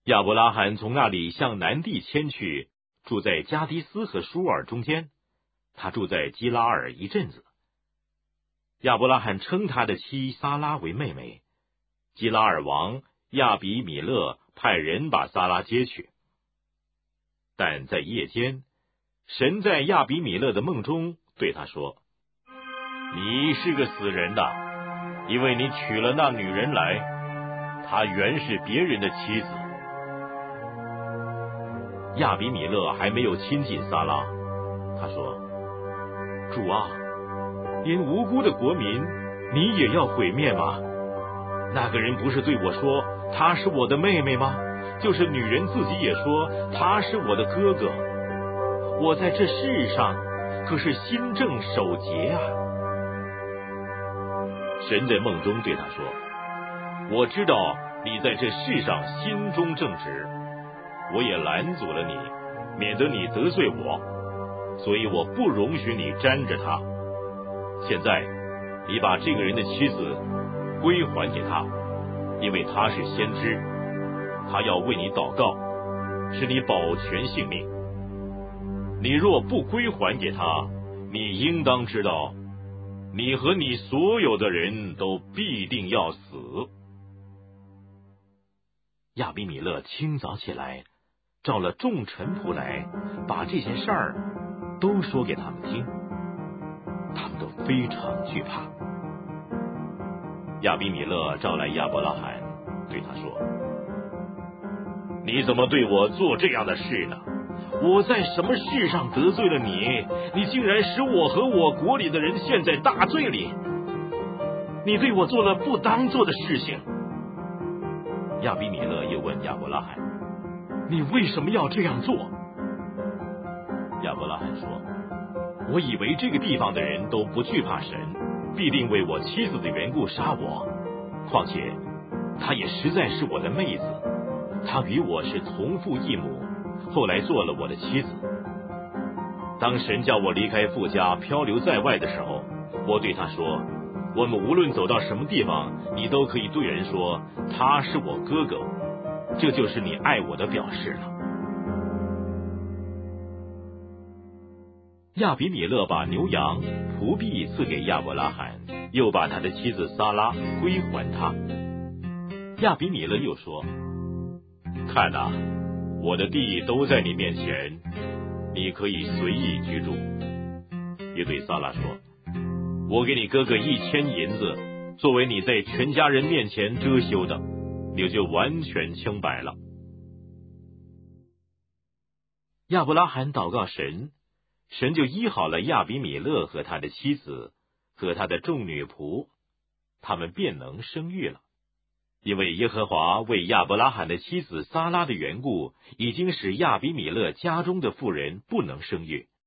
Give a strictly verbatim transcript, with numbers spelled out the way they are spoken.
亚伯拉罕从那里向南地迁去，住在加迪斯和舒尔中间。他住在基拉尔一阵子。亚伯拉罕称他的妻撒拉为妹妹。基拉尔王亚比米勒派人把撒拉接去。但在夜间，神在亚比米勒的梦中对他说：你是个死人呐，因为你娶了那女人来，她原是别人的妻子。亚比米勒还没有亲近撒拉，他说：主啊，连无辜的国民你也要毁灭吗？那个人不是对我说她是我的妹妹吗？就是女人自己也说他是我的哥哥。我在这世上可是心正守节啊。神在梦中对他说：我知道你在这世上心中正直，我也拦阻了你，免得你得罪我，所以我不容许你沾着他。现在你把这个人的妻子归还给他，因为他是先知，他要为你祷告，使你保全性命。你若不归还给他，你应当知道，你和你所有的人都必定要死。亚比米勒清早起来，召了众臣仆来，把这些事儿都说给他们听，他们都非常惧怕。亚比米勒召来亚伯拉罕，对他说：你怎么对我做这样的事呢？我在什么事上得罪了你？你竟然使我和我国里的人陷在大罪里。你对我做了不当做的事情。亚比米勒又问亚伯拉罕：你为什么要这样做？亚伯拉罕说：我以为这个地方的人都不惧怕神，必定为我妻子的缘故杀我。况且她也实在是我的妹子，她与我是同父异母，后来做了我的妻子。当神叫我离开父家漂流在外的时候，我对他说：我们无论走到什么地方，你都可以对人说他是我哥哥，这就是你爱我的表示了。亚比米勒把牛羊仆婢赐给亚伯拉罕，又把他的妻子撒拉归还他。亚比米勒又说：看哪，我的地都在你面前，你可以随意居住。也对撒拉说：我给你哥哥一千银子，作为你在全家人面前遮羞的，你就完全清白了。亚伯拉罕祷告神，神就医好了亚比米勒和他的妻子和他的众女仆，他们便能生育了。因为耶和华为亚伯拉罕的妻子撒拉的缘故，已经使亚比米勒家中的妇人不能生育。